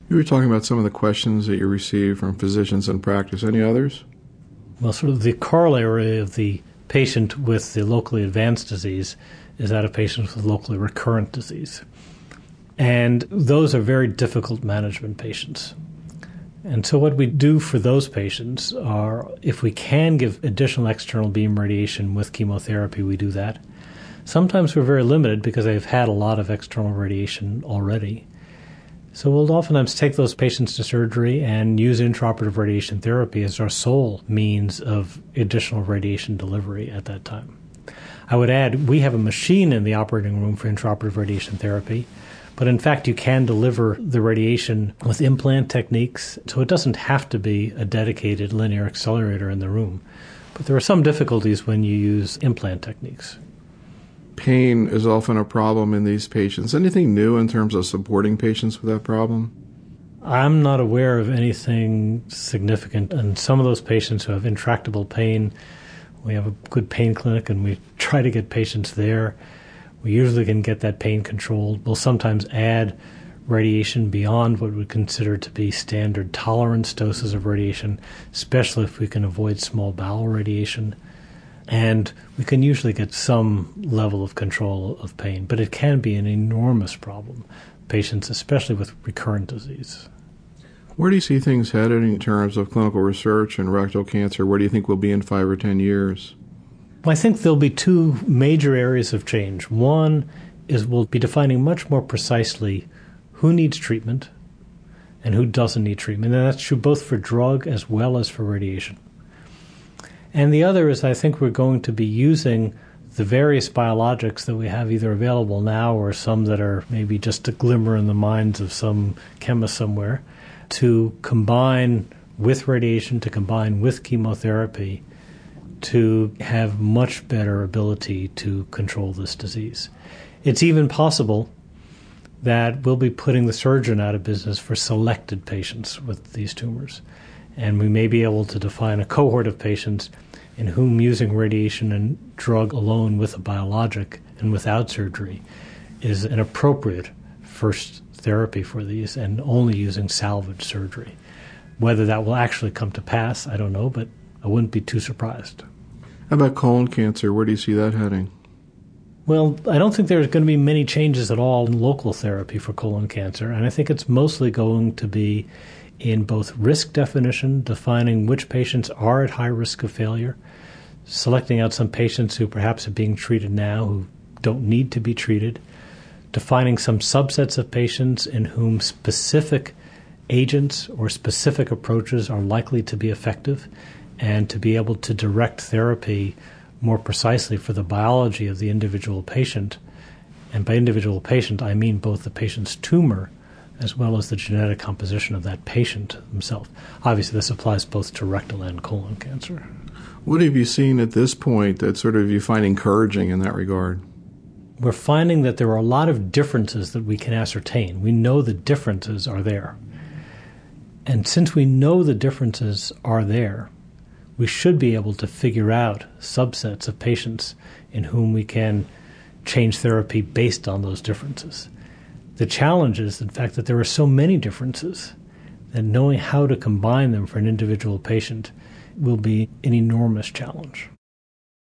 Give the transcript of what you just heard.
You were talking about some of the questions that you receive from physicians in practice. Any others? Well, sort of the corollary of the patient with the locally advanced disease is that of patients with locally recurrent disease. And those are very difficult management patients. And so what we do for those patients are, if we can give additional external beam radiation with chemotherapy, we do that. Sometimes we're very limited because they've had a lot of external radiation already. So we'll oftentimes take those patients to surgery and use intraoperative radiation therapy as our sole means of additional radiation delivery at that time. I would add, we have a machine in the operating room for intraoperative radiation therapy, but in fact you can deliver the radiation with implant techniques, so it doesn't have to be a dedicated linear accelerator in the room. But there are some difficulties when you use implant techniques. Pain is often a problem in these patients. Anything new in terms of supporting patients with that problem? I'm not aware of anything significant. And some of those patients who have intractable pain, we have a good pain clinic and we try to get patients there. We usually can get that pain controlled. We'll sometimes add radiation beyond what we consider to be standard tolerance doses of radiation, especially if we can avoid small bowel radiation. And we can usually get some level of control of pain, but it can be an enormous problem, patients especially with recurrent disease. Where do you see things headed in terms of clinical research and rectal cancer? Where do you think we'll be in 5 or 10 years? Well, I think there'll be two major areas of change. One is we'll be defining much more precisely who needs treatment and who doesn't need treatment, and that's true both for drug as well as for radiation. And the other is I think we're going to be using the various biologics that we have either available now or some that are maybe just a glimmer in the minds of some chemist somewhere to combine with radiation, to combine with chemotherapy to have much better ability to control this disease. It's even possible that we'll be putting the surgeon out of business for selected patients with these tumors. And we may be able to define a cohort of patients in whom using radiation and drug alone with a biologic and without surgery is an appropriate first therapy for these, and only using salvage surgery. Whether that will actually come to pass, I don't know, but I wouldn't be too surprised. How about colon cancer? Where do you see that heading? Well, I don't think there's going to be many changes at all in local therapy for colon cancer, and I think it's mostly going to be in both risk definition, defining which patients are at high risk of failure, selecting out some patients who perhaps are being treated now who don't need to be treated, defining some subsets of patients in whom specific agents or specific approaches are likely to be effective, and to be able to direct therapy more precisely for the biology of the individual patient. And by individual patient, I mean both the patient's tumor as well as the genetic composition of that patient himself. Obviously, this applies both to rectal and colon cancer. What have you seen at this point that sort of you find encouraging in that regard? We're finding that there are a lot of differences that we can ascertain. We know the differences are there. And since we know the differences are there, we should be able to figure out subsets of patients in whom we can change therapy based on those differences. The challenge is, in fact, that there are so many differences that knowing how to combine them for an individual patient will be an enormous challenge.